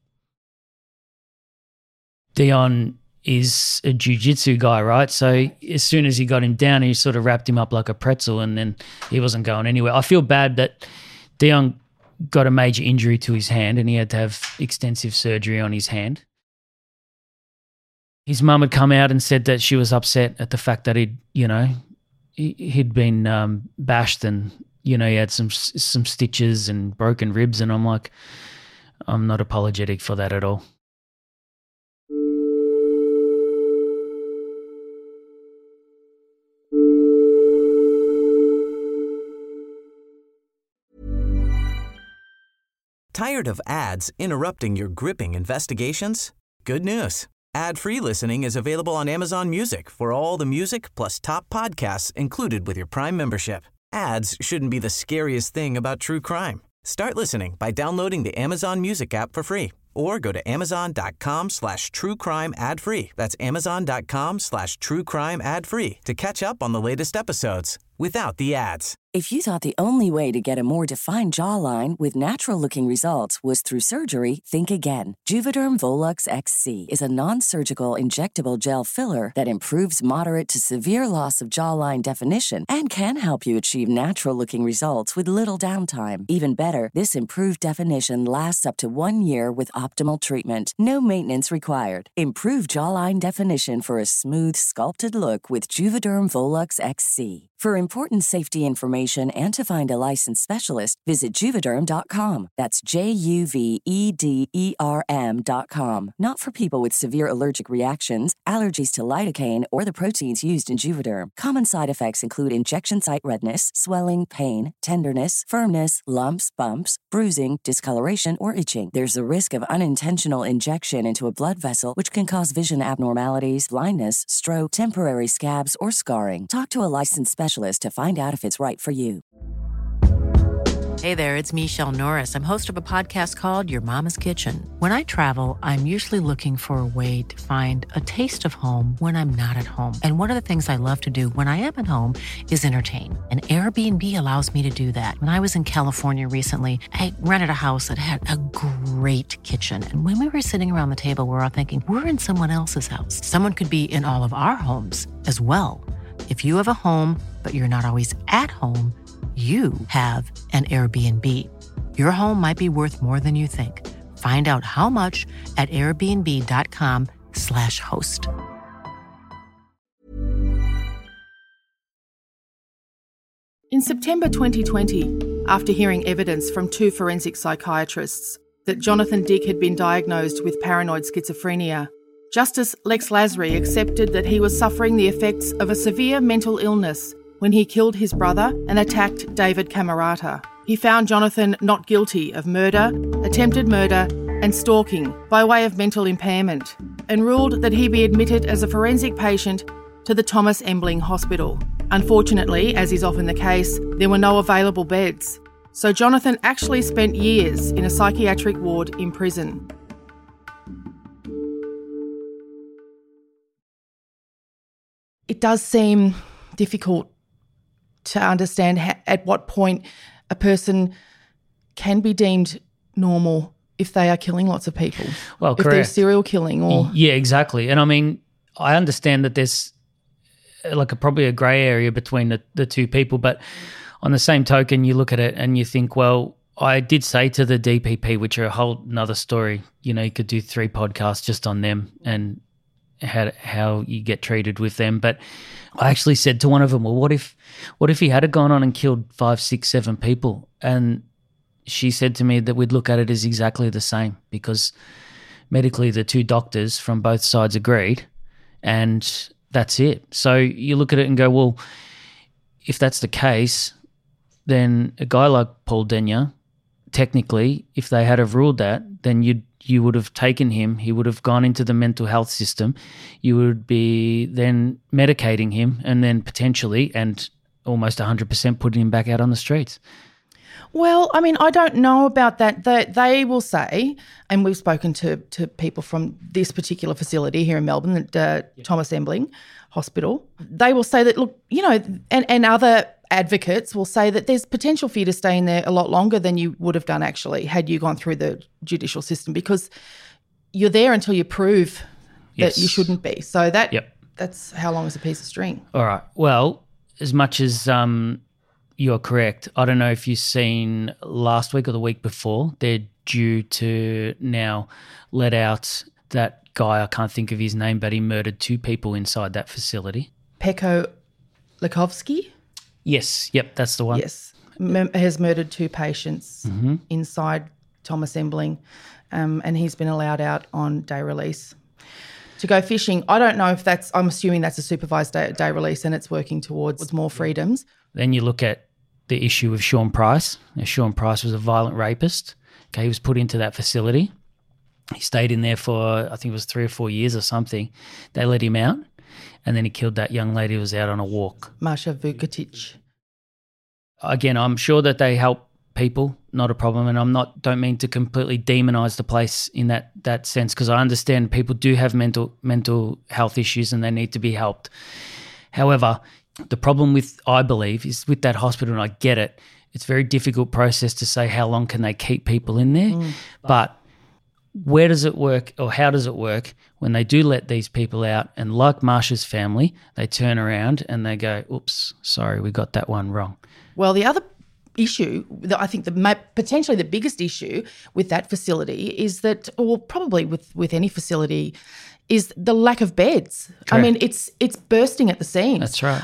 Dion is a jiu-jitsu guy, right? So as soon as he got him down, he sort of wrapped him up like a pretzel and then he wasn't going anywhere. I feel bad that Dion got a major injury to his hand and he had to have extensive surgery on his hand. His mum had come out and said that she was upset at the fact that he'd, you know, he'd been um, bashed and, you know, he had some some stitches and broken ribs. And I'm like, I'm not apologetic for that at all.
Tired of ads interrupting your gripping investigations? Good news. Ad-free listening is available on Amazon Music for all the music plus top podcasts included with your Prime membership. Ads shouldn't be the scariest thing about true crime. Start listening by downloading the Amazon Music app for free or go to amazon.com slash true crime ad free. That's amazon.com slash true crime ad free to catch up on the latest episodes without the ads.
If you thought the only way to get a more defined jawline with natural-looking results was through surgery, think again. Juvederm Volux X C is a non-surgical injectable gel filler that improves moderate to severe loss of jawline definition and can help you achieve natural-looking results with little downtime. Even better, this improved definition lasts up to one year with optimal treatment. No maintenance required. Improve jawline definition for a smooth, sculpted look with Juvederm Volux X C. For important safety information and to find a licensed specialist, visit Juvederm dot com. That's J U V E D E R M dot com. Not for people with severe allergic reactions, allergies to lidocaine, or the proteins used in Juvederm. Common side effects include injection site redness, swelling, pain, tenderness, firmness, lumps, bumps, bruising, discoloration, or itching. There's a risk of unintentional injection into a blood vessel, which can cause vision abnormalities, blindness, stroke, temporary scabs, or scarring. Talk to a licensed specialist to find out if it's right for you.
Hey there, it's Michelle Norris. I'm host of a podcast called Your Mama's Kitchen. When I travel, I'm usually looking for a way to find a taste of home when I'm not at home. And one of the things I love to do when I am at home is entertain. And Airbnb allows me to do that. When I was in California recently, I rented a house that had a great kitchen. And when we were sitting around the table, we were all thinking, we're in someone else's house. Someone could be in all of our homes as well. If you have a home, but you're not always at home, you have an Airbnb. Your home might be worth more than you think. Find out how much at airbnb.com slash host.
In September twenty twenty, after hearing evidence from two forensic psychiatrists that Jonathan Dick had been diagnosed with paranoid schizophrenia, Justice Lex Lasry accepted that he was suffering the effects of a severe mental illness when he killed his brother and attacked David Camerata. He found Jonathan not guilty of murder, attempted murder, and stalking by way of mental impairment, and ruled that he be admitted as a forensic patient to the Thomas Embling Hospital. Unfortunately, as is often the case, there were no available beds, so Jonathan actually spent years in a psychiatric ward in prison. It does seem difficult to understand ha- at what point a person can be deemed normal if they are killing lots of people.
Well,
if
correct.
they're serial killing or...
Yeah, exactly. And I mean, I understand that there's like a, probably a grey area between the, the two people, but on the same token, you look at it and you think, well, I did say to the D P P, which are a whole nother story, you know, you could do three podcasts just on them and how how you get treated with them. But I actually said to one of them, well, what if what if he had gone on and killed five, six, seven people? And she said to me that we'd look at it as exactly the same because medically the two doctors from both sides agreed and that's it. So you look at it and go, well, if that's the case, then a guy like Paul Denyer, technically, if they had have ruled that, then you'd you would have taken him, he would have gone into the mental health system, you would be then medicating him and then potentially and almost one hundred percent putting him back out on the streets.
Well, I mean, I don't know about that. They, they will say, and we've spoken to, to people from this particular facility here in Melbourne, at uh, yeah. Thomas Embling Hospital, they will say that, look, you know, and, and other advocates will say that there's potential for you to stay in there a lot longer than you would have done actually had you gone through the judicial system because you're there until you prove yes. that you shouldn't be. So that
yep.
that's how long is a piece of string.
All right. Well, as much as um, you're correct, I don't know if you've seen last week or the week before, they're due to now let out that guy, I can't think of his name, but he murdered two people inside that facility.
Peko Likovsky?
Yes, yep, that's the one.
Yes, M- has murdered two patients
mm-hmm.
inside Thomas Embling, um, and he's been allowed out on day release to go fishing. I don't know if that's, I'm assuming that's a supervised day, day release and it's working towards more freedoms.
Then you look at the issue of Sean Price. Now, Sean Price was a violent rapist. Okay, he was put into that facility. He stayed in there for, I think it was three or four years or something. They let him out. And then he killed that young lady who was out on a walk.
Masha Vukotic.
Again, I'm sure that they help people, not a problem, and I'm not don't mean to completely demonize the place in that that sense, because I understand people do have mental mental health issues and they need to be helped. However, the problem with, I believe, is with that hospital, and I get it, it's a very difficult process to say how long can they keep people in there. Mm. But where does it work, or how does it work when they do let these people out, and like Marsha's family, they turn around and they go, oops, sorry, we got that one wrong.
Well, the other issue, I think the potentially the biggest issue with that facility is that, or probably with, with any facility, is the lack of beds. Correct. I mean, it's it's bursting at the seams.
That's right.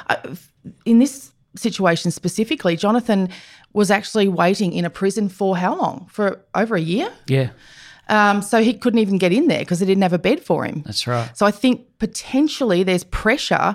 In this situation specifically, Jonathan was actually waiting in a prison for how long? For over a year?
Yeah.
Um, so he couldn't even get in there because they didn't have a bed for him.
That's right.
So I think potentially there's pressure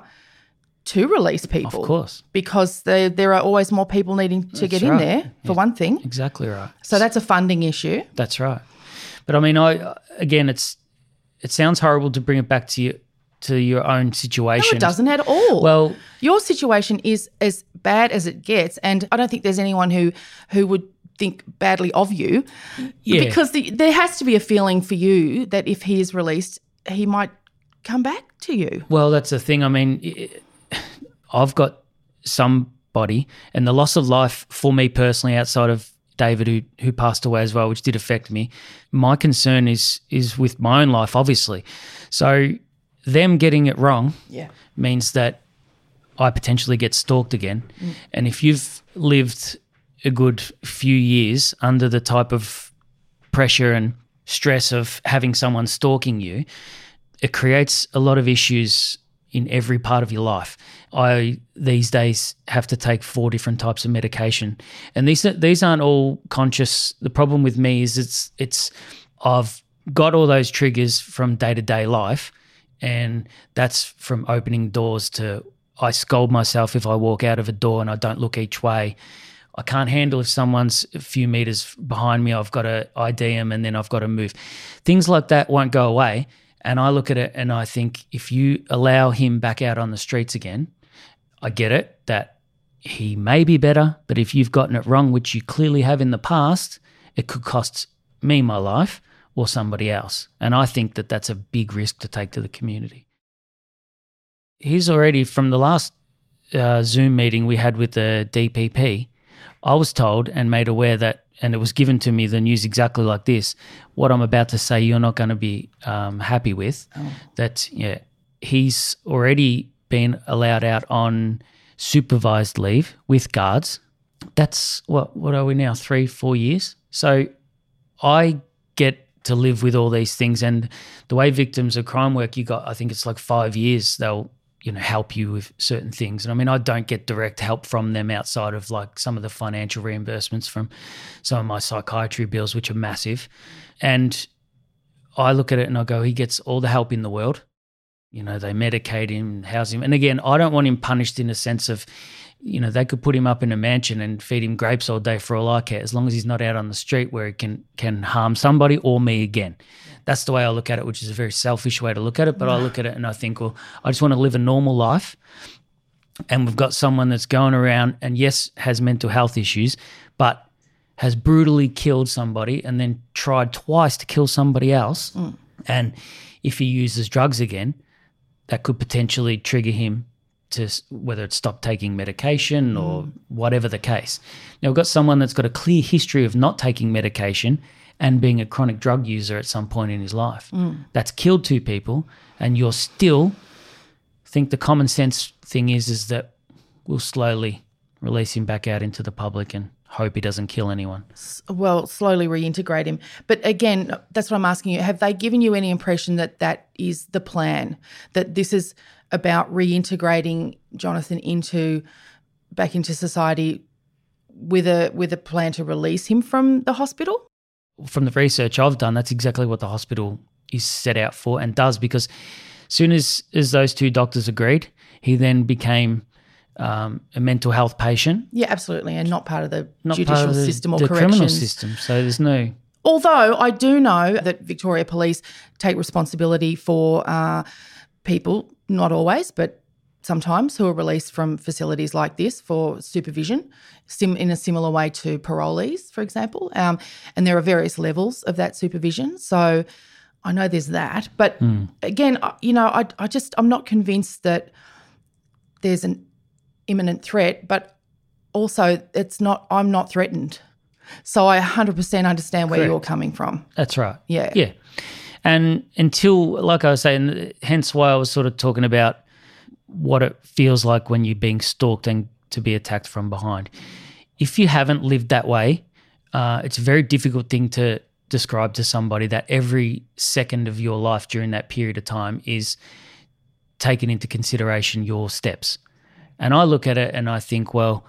to release people.
Of course.
Because there there are always more people needing to
that's
get
right.
in there, for
yeah.
one thing.
Exactly right.
So that's a funding issue.
That's right. But I mean, I again, it's it sounds horrible to bring it back to you, to your own situation.
No, it doesn't at all.
Well,
your situation is as bad as it gets, and I don't think there's anyone who who would think badly of you,
yeah.
because the, there has to be a feeling for you that if he is released, he might come back to you.
Well, that's the thing. I mean, I've got somebody, and the loss of life for me personally, outside of David, who who passed away as well, which did affect me. My concern is is with my own life, obviously. So them getting it wrong
yeah.
means that I potentially get stalked again. Mm. And if you've lived a good few years under the type of pressure and stress of having someone stalking you, it creates a lot of issues in every part of your life. I, these days, have to take four different types of medication. And these these aren't all conscious. The problem with me is it's it's I've got all those triggers from day-to-day life, and that's from opening doors to I scold myself if I walk out of a door and I don't look each way. I can't handle if someone's a few metres behind me, I've got to I D them and then I've got to move. Things like that won't go away. And I look at it and I think if you allow him back out on the streets again, I get it that he may be better, but if you've gotten it wrong, which you clearly have in the past, it could cost me my life or somebody else. And I think that that's a big risk to take to the community. He's already, from the last uh, Zoom meeting we had with the D P P, I was told and made aware that, and it was given to me, the news exactly like this, what I'm about to say you're not going to be um, happy with, oh. that yeah, he's already been allowed out on supervised leave with guards. That's, what what are we now, three, four years? So I get to live with all these things, and the way victims of crime work, you got, I think it's like five years they'll you know, help you with certain things. And I mean, I don't get direct help from them outside of like some of the financial reimbursements from some of my psychiatry bills, which are massive. And I look at it and I go, he gets all the help in the world. You know, they medicate him, house him. And again, I don't want him punished in a sense of, you know, they could put him up in a mansion and feed him grapes all day for all I care, as long as he's not out on the street where he can, can harm somebody or me again. That's the way I look at it, which is a very selfish way to look at it. But I look at it and I think, well, I just want to live a normal life. And we've got someone that's going around and, yes, has mental health issues, but has brutally killed somebody and then tried twice to kill somebody else. Mm. And if he uses drugs again, that could potentially trigger him to whether it's stop taking medication or mm. whatever the case. Now, we've got someone that's got a clear history of not taking medication and being a chronic drug user at some point in his life. Mm. That's killed two people, and you're still think the common sense thing is is that we'll slowly release him back out into the public and hope he doesn't kill anyone.
Well, slowly reintegrate him. But again, that's what I'm asking you. Have they given you any impression that that is the plan, that this is about reintegrating Jonathan into back into society with a with a plan to release him from the hospital?
From the research I've done, that's exactly what the hospital is set out for and does, because as soon as, as those two doctors agreed, he then became um, a mental health patient.
Yeah, absolutely, and not part of the
not
judicial
part of the,
system or
the
corrections.
criminal system, so there's no...
Although I do know that Victoria Police take responsibility for uh, people, not always, but sometimes who are released from facilities like this for supervision, sim- in a similar way to parolees, for example. Um, and there are various levels of that supervision. So I know there's that. But mm. again, you know, I, I just, I'm not convinced that there's an imminent threat, but also it's not, I'm not threatened. So I one hundred percent understand where
Correct.
you're coming from.
That's right.
Yeah.
Yeah. And until, like I was saying, hence why I was sort of talking about what it feels like when you're being stalked and to be attacked from behind. If you haven't lived that way, uh, it's a very difficult thing to describe to somebody that every second of your life during that period of time is taking into consideration your steps. And I look at it and I think, well,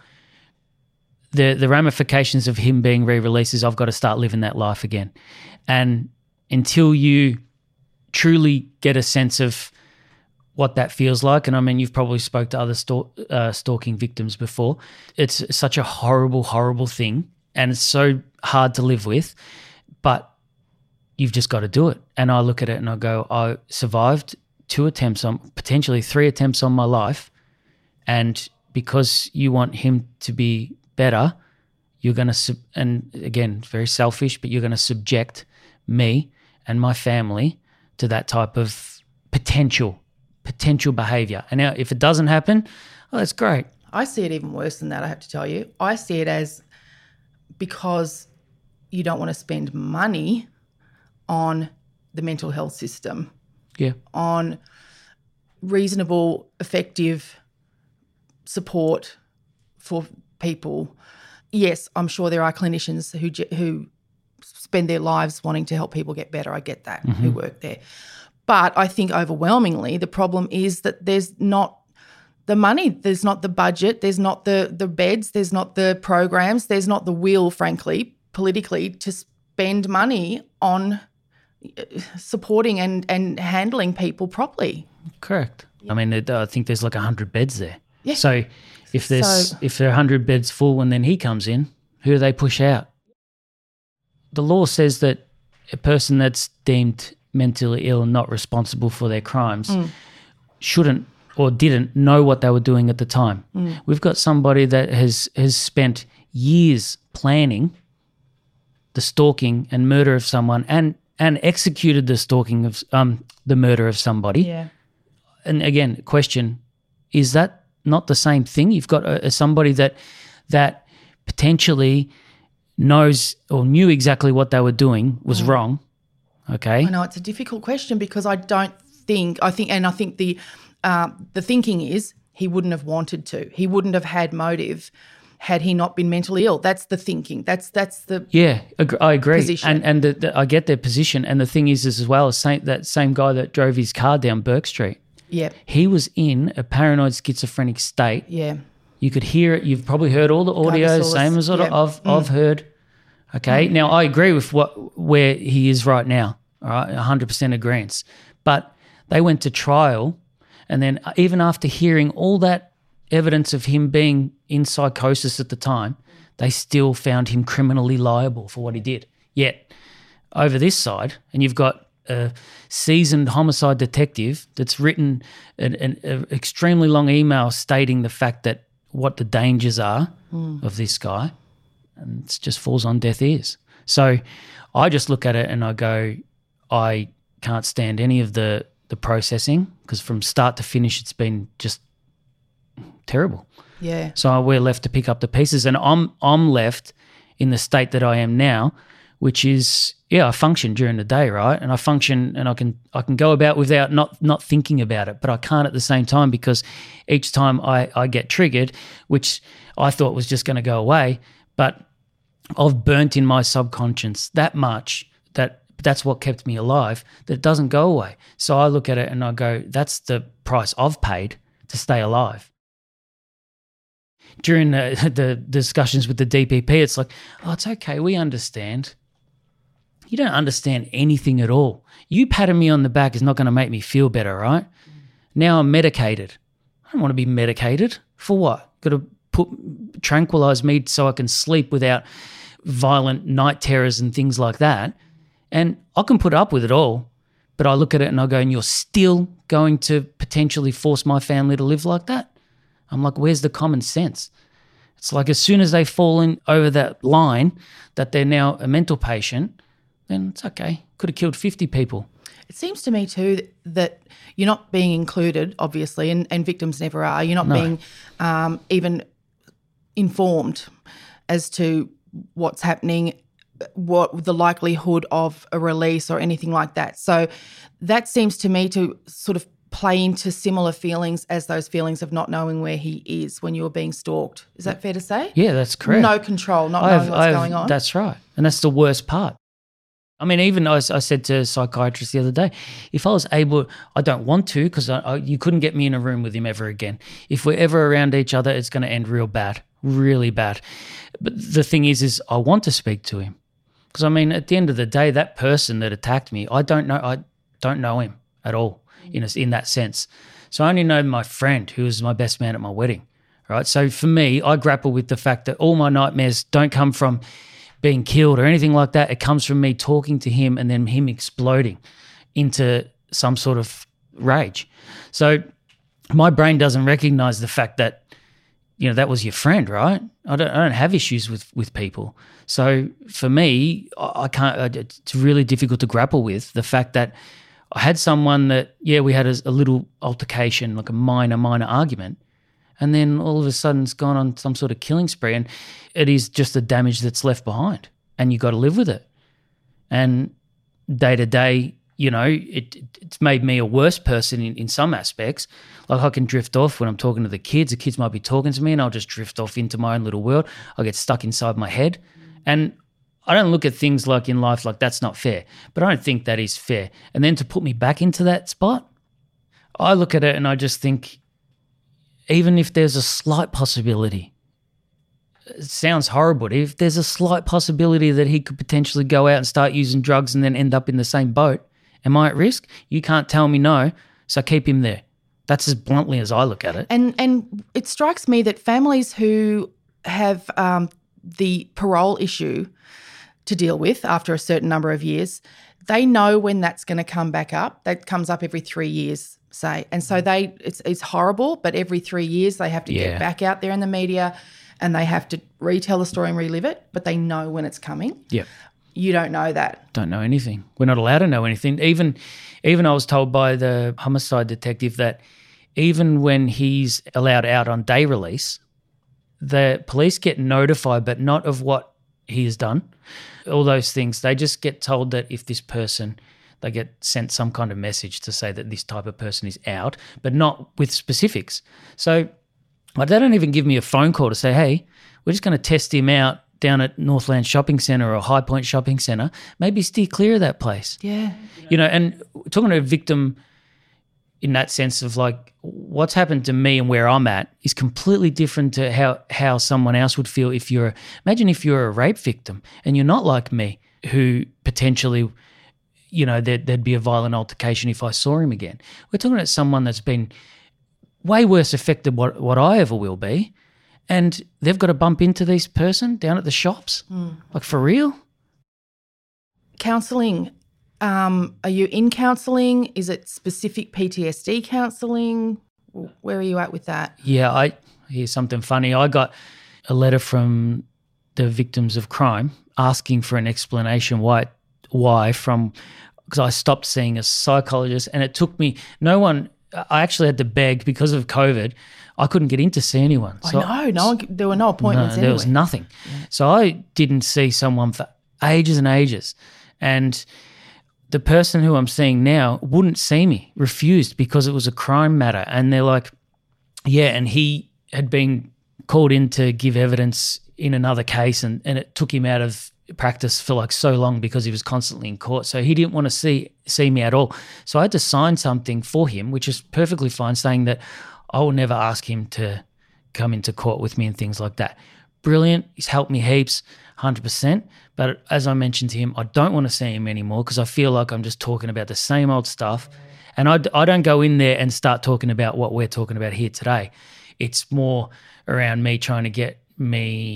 the the ramifications of him being re-released is I've got to start living that life again. And until you truly get a sense of what that feels like, and I mean, you've probably spoke to other stalk, uh, stalking victims before, it's such a horrible, horrible thing, and it's so hard to live with, but you've just got to do it. And I look at it and I go, I survived two attempts on, potentially three attempts on my life, and because you want him to be better, you're going to, sub- and again, very selfish, but you're going to subject me and my family to that type of potential potential behaviour. And now if it doesn't happen, oh, that's great.
I see it even worse than that, I have to tell you. I see it as because you don't want to spend money on the mental health system,
yeah,
on reasonable, effective support for people. Yes, I'm sure there are clinicians who who spend their lives wanting to help people get better. I get that, mm-hmm. who work there. But I think overwhelmingly the problem is that there's not the money, there's not the budget, there's not the the beds, there's not the programs, there's not the will, frankly, politically, to spend money on supporting and, and handling people properly.
Correct. I mean, I think there's like one hundred beds there.
Yeah.
So if there's
So-
if there are one hundred beds full and then he comes in, who do they push out? The law says that a person that's deemed mentally ill and not responsible for their crimes
Mm.
shouldn't or didn't know what they were doing at the time.
Mm.
We've got somebody that has has spent years planning the stalking and murder of someone and and executed the stalking of um the murder of somebody.
Yeah.
And again, question, is that not the same thing? You've got a, a somebody that that potentially knows or knew exactly what they were doing was
Mm.
wrong. Okay.
I know it's a difficult question because I don't think I think and I think the uh, the thinking is he wouldn't have wanted to. He wouldn't have had motive had he not been mentally ill. That's the thinking. That's that's the
Yeah, ag- I agree.
Position.
And and the, the, I get their position. And the thing is, is as well, as same, that same guy that drove his car down Burke Street,
yeah
he was in a paranoid schizophrenic state.
yeah
You could hear it. You've probably heard all the audio,
Gardasaurus,
same as what
yeah.
I've
Mm.
I've heard. Okay. Now I agree with what where he is right now. All right, one hundred percent agreement. But they went to trial, and then even after hearing all that evidence of him being in psychosis at the time, they still found him criminally liable for what he did. Yet over this side, and you've got a seasoned homicide detective that's written an, an, an extremely long email stating the fact that what the dangers are
Mm.
of this guy, and it just falls on deaf ears. So I just look at it and I go, I can't stand any of the, the processing because from start to finish it's been just terrible.
yeah
So we're left to pick up the pieces, and I'm I'm left in the state that I am now, which is yeah, I function during the day, right? And I function and I can I can go about without not not thinking about it, but I can't at the same time because each time I, I get triggered, which I thought was just going to go away, but I've burnt in my subconscious that much that that's what kept me alive, that it doesn't go away. So I look at it and I go, that's the price I've paid to stay alive. During the, the discussions with the D P P, it's like, oh, it's okay, we understand. You don't understand anything at all. You patting me on the back is not going to make me feel better, right? Now I'm medicated. I don't want to be medicated. For what? Got to put tranquilize me so I can sleep without violent night terrors and things like that. And I can put up with it all, But I look at it and I go, and you're still going to potentially force my family to live like that? I'm like, where's the common sense? It's like as soon as they fall in over that line that they're now a mental patient, then it's okay. Could have killed fifty people.
It seems to me too that you're not being included, obviously, and, and victims never are. You're not
No.
being um, even informed as to what's happening, what the likelihood of a release or anything like that. So that seems to me to sort of play into similar feelings as those feelings of not knowing where he is when you were being stalked. Is that fair to say?
Yeah, that's correct.
No control, not
I
knowing
have-
what's
I have-
going on.
That's right. And that's the worst part. I mean, even I, I said to a psychiatrist the other day, if I was able, I don't want to because I, I, you couldn't get me in a room with him ever again. If we're ever around each other, it's going to end real bad, really bad. But the thing is, is I want to speak to him because, I mean, at the end of the day, that person that attacked me, I don't know, I don't know him at all in a, in that sense. So I only know my friend who was my best man at my wedding, right? So for me, I grapple with the fact that all my nightmares don't come from being killed or anything like that. It comes from me talking to him and then him exploding into some sort of rage. So my brain doesn't recognize the fact that, you know, that was your friend, right? I don't, I don't have issues with, with people. So for me, I, I can't, it's really difficult to grapple with the fact that I had someone that, yeah, we had a, a little altercation, like a minor, minor argument. And then all of a sudden it's gone on some sort of killing spree, and it is just the damage that's left behind, and you got to live with it. And day to day, you know, it, it's made me a worse person in, in some aspects. Like I can drift off when I'm talking to the kids. The kids might be talking to me and I'll just drift off into my own little world. I'll get stuck inside my head. And I don't look at things like in life like that's not fair, but I don't think that is fair. And then to put me back into that spot, I look at it and I just think, even if there's a slight possibility, it sounds horrible, but if there's a slight possibility that he could potentially go out and start using drugs and then end up in the same boat, am I at risk? You can't tell me no, so keep him there. That's as bluntly as I look at it.
And and it strikes me that families who have um, the parole issue to deal with after a certain number of years, they know when that's going to come back up. That comes up every three years, say. And so they it's it's horrible, but every three years they have to
Yeah.
get back out there in the media and they have to retell the story and relive it, but they know when it's coming.
Yep.
You don't know that.
Don't know anything. We're not allowed to know anything. Even even I was told by the homicide detective that even when he's allowed out on day release, the police get notified, but not of what he has done. All those things, they just get told that if this person, they get sent some kind of message to say that this type of person is out, but not with specifics. So like, they don't even give me a phone call to say, hey, we're just going to test him out down at Northland Shopping Centre or High Point Shopping Centre. Maybe steer clear of that place.
Yeah.
You know, and talking to a victim in that sense of like what's happened to me and where I'm at is completely different to how, how someone else would feel if you're, imagine if you're a rape victim and you're not like me who potentially, you know, there, there'd be a violent altercation if I saw him again. We're talking about someone that's been way worse affected what what I ever will be, and they've got to bump into this person down at the shops,
Mm.
like for real.
Counselling, um, are you in counselling? Is it specific P T S D counselling? Where are you at with that?
Yeah, I here's something funny. I got a letter from the victims of crime asking for an explanation why why from because I stopped seeing a psychologist, and it took me no one. I actually had to beg because of COVID. I couldn't get in to see anyone.
I know, no one, there were no appointments
No, there was
anyway.
nothing. So I didn't see someone for ages and ages. And the person who I'm seeing now wouldn't see me, refused because it was a crime matter. And they're like, yeah, and he had been called in to give evidence in another case, and, and it took him out of practice for like so long because he was constantly in court. So he didn't want to see see me at all. So I had to sign something for him, which is perfectly fine, saying that I will never ask him to come into court with me and things like that. Brilliant. He's helped me heaps, one hundred percent. But as I mentioned to him, I don't want to see him anymore because I feel like I'm just talking about the same old stuff. And I, I don't go in there and start talking about what we're talking about here today. It's more around me trying to get me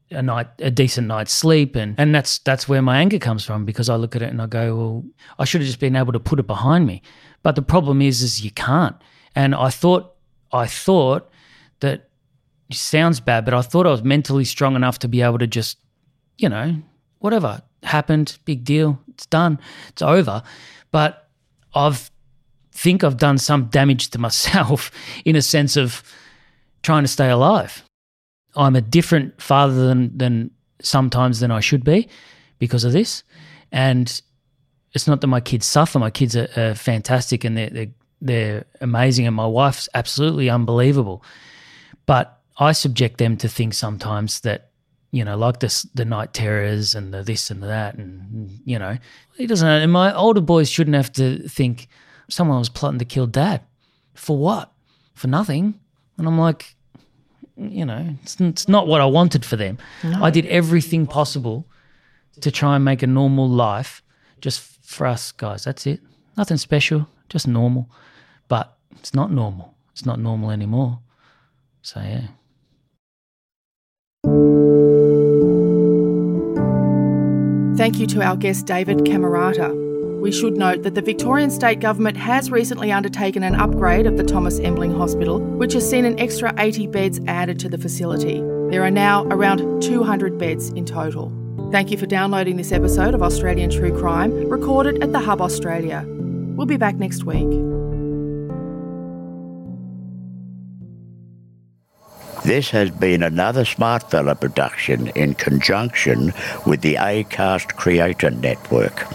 a night, a decent night's sleep, and and that's that's where my anger comes from, because I look at it and I go, well, I should have just been able to put it behind me. But the problem is, is you can't. And I thought, I thought that it sounds bad, but I thought I was mentally strong enough to be able to just, you know, whatever happened, big deal, it's done, it's over. But I've think I've done some damage to myself in a sense of trying to stay alive. I'm a different father than than sometimes than I should be because of this. And it's not that my kids suffer. My kids are, are fantastic and they're, they're, they're amazing, and my wife's absolutely unbelievable. But I subject them to things sometimes that, you know, like this, the night terrors and the this and the that, and, you know, he doesn't know. And my older boys shouldn't have to think someone was plotting to kill dad. For what? For nothing. And I'm like, you know, it's, it's not what I wanted for them. No. I did everything possible to try and make a normal life just for us guys. That's it. Nothing special, just normal. But it's not normal. It's not normal anymore. So, yeah.
Thank you to our guest, David Camerata. We should note that the Victorian State Government has recently undertaken an upgrade of the Thomas Embling Hospital, which has seen an extra eighty beds added to the facility. There are now around two hundred beds in total. Thank you for downloading this episode of Australian True Crime, recorded at The Hub Australia. We'll be back next week.
This has been another Smartfella production in conjunction with the Acast Creator Network.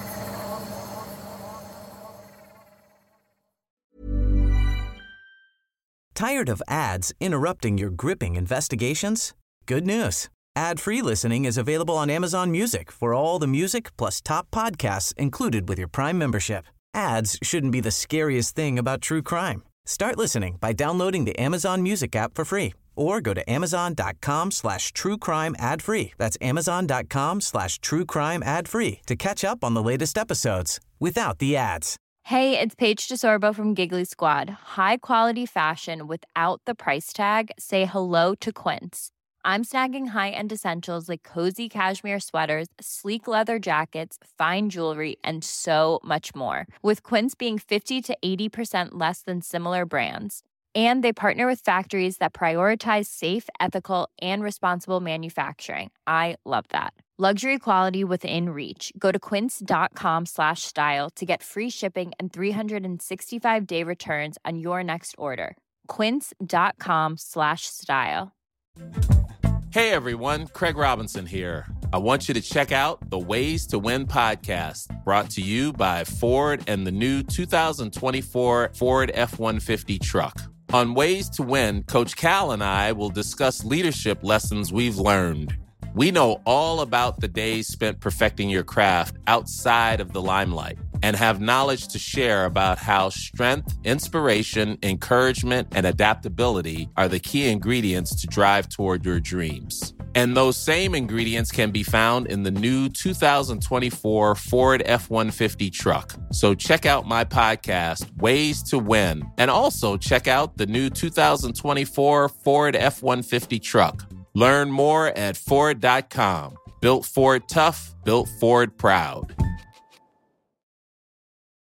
Tired of ads interrupting your gripping investigations? Good news. Ad-free listening is available on Amazon Music for all the music plus top podcasts included with your Prime membership. Ads shouldn't be the scariest thing about true crime. Start listening by downloading the Amazon Music app for free or go to amazon.com slash true crime ad free. That's amazon.com slash true crime ad free to catch up on the latest episodes without the ads.
Hey, it's Paige DeSorbo from Giggly Squad. High quality fashion without the price tag. Say hello to Quince. I'm snagging high-end essentials like cozy cashmere sweaters, sleek leather jackets, fine jewelry, and so much more. With Quince being fifty to eighty percent less than similar brands. And they partner with factories that prioritize safe, ethical, and responsible manufacturing. I love that. Luxury quality within reach. Go to quince.com slash style to get free shipping and three sixty-five day returns on your next order. Quince.com slash style.
Hey everyone, Craig Robinson here. I want you to check out the Ways to Win podcast, brought to you by Ford and the new two thousand twenty-four Ford F one fifty truck. On Ways to Win, Coach Cal and I will discuss leadership lessons we've learned. We know all about the days spent perfecting your craft outside of the limelight and have knowledge to share about how strength, inspiration, encouragement, and adaptability are the key ingredients to drive toward your dreams. And those same ingredients can be found in the new two thousand twenty-four Ford F one fifty truck. So check out my podcast, Ways to Win, and also check out the new two thousand twenty-four Ford F one fifty truck. Learn more at Ford dot com. Built Ford tough, built Ford proud.